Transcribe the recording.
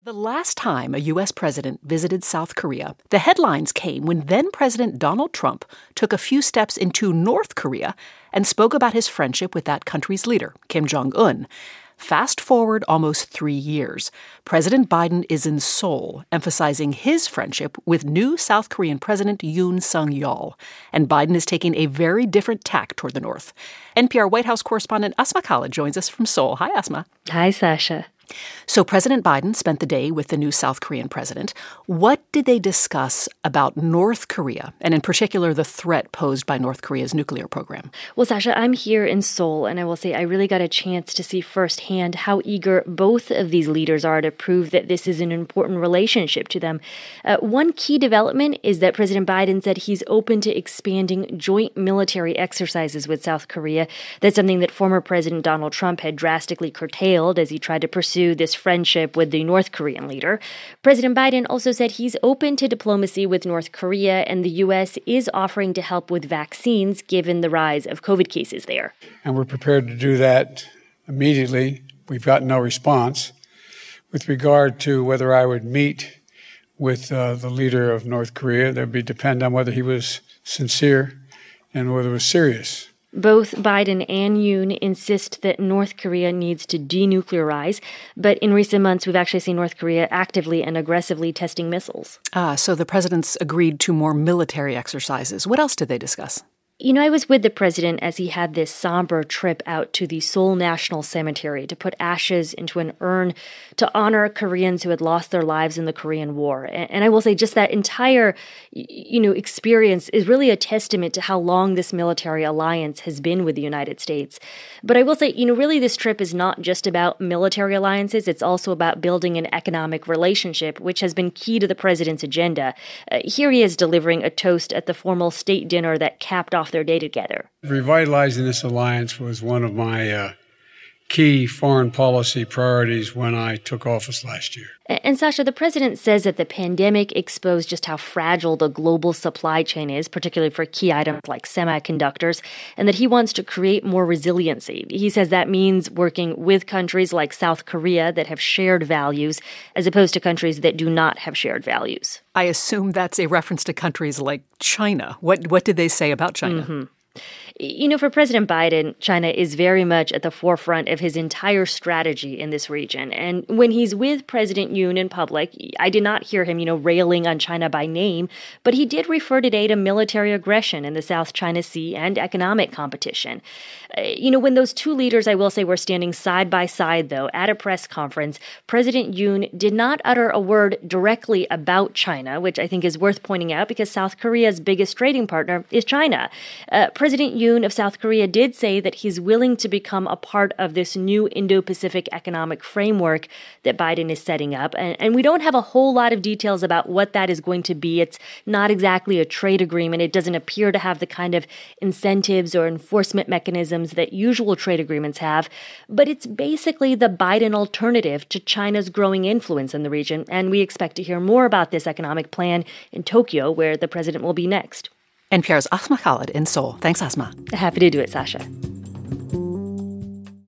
The last time a U.S. president visited South Korea, the headlines came when then-President Donald Trump took a few steps into North Korea and spoke about his friendship with that country's leader, Kim Jong-un. Fast forward almost 3 years. President Biden is in Seoul, emphasizing his friendship with new South Korean President Yoon Suk-yeol. And Biden is taking a very different tack toward the North. NPR White House correspondent Asma Khalid joins us from Seoul. Hi, Asma. Hi, Sasha. So President Biden spent the day with the new South Korean president. What did they discuss about North Korea, and in particular the threat posed by North Korea's nuclear program? Well, Sasha, I'm here in Seoul, and I will say I really got a chance to see firsthand how eager both of these leaders are to prove that this is an important relationship to them. One key development is that President Biden said he's open to expanding joint military exercises with South Korea. That's something that former President Donald Trump had drastically curtailed as he tried to pursue this friendship with the North Korean leader. President Biden also said he's open to diplomacy with North Korea, and the U.S. is offering to help with vaccines given the rise of COVID cases there. And we're prepared to do that immediately. We've gotten no response. With regard to whether I would meet with the leader of North Korea, that would depend on whether he was sincere and whether it was serious. Both Biden and Yoon insist that North Korea needs to denuclearize, but in recent months, we've actually seen North Korea actively and aggressively testing missiles. So the presidents agreed to more military exercises. What else did they discuss? You know, I was with the president as he had this somber trip out to the Seoul National Cemetery to put ashes into an urn to honor Koreans who had lost their lives in the Korean War. And I will say just that entire, experience is really a testament to how long this military alliance has been with the United States. But I will say, really this trip is not just about military alliances. It's also about building an economic relationship, which has been key to the president's agenda. Here he is delivering a toast at the formal state dinner that capped off their day together. Revitalizing this alliance was one of my key foreign policy priorities when I took office last year. And Sasha, the president says that the pandemic exposed just how fragile the global supply chain is, particularly for key items like semiconductors, and that he wants to create more resiliency. He says that means working with countries like South Korea that have shared values, as opposed to countries that do not have shared values. I assume that's a reference to countries like China. What did they say about China? Mm-hmm. For President Biden, China is very much at the forefront of his entire strategy in this region. And when he's with President Yoon in public, I did not hear him, railing on China by name, but he did refer today to military aggression in the South China Sea and economic competition. When those two leaders, I will say, were standing side by side, though, at a press conference, President Yoon did not utter a word directly about China, which I think is worth pointing out because South Korea's biggest trading partner is China. President Yoon of South Korea did say that he's willing to become a part of this new Indo-Pacific economic framework that Biden is setting up. And we don't have a whole lot of details about what that is going to be. It's not exactly a trade agreement. It doesn't appear to have the kind of incentives or enforcement mechanisms that usual trade agreements have. But it's basically the Biden alternative to China's growing influence in the region. And we expect to hear more about this economic plan in Tokyo, where the president will be next. NPR's Asma Khalid in Seoul. Thanks, Asma. Happy to do it, Sasha.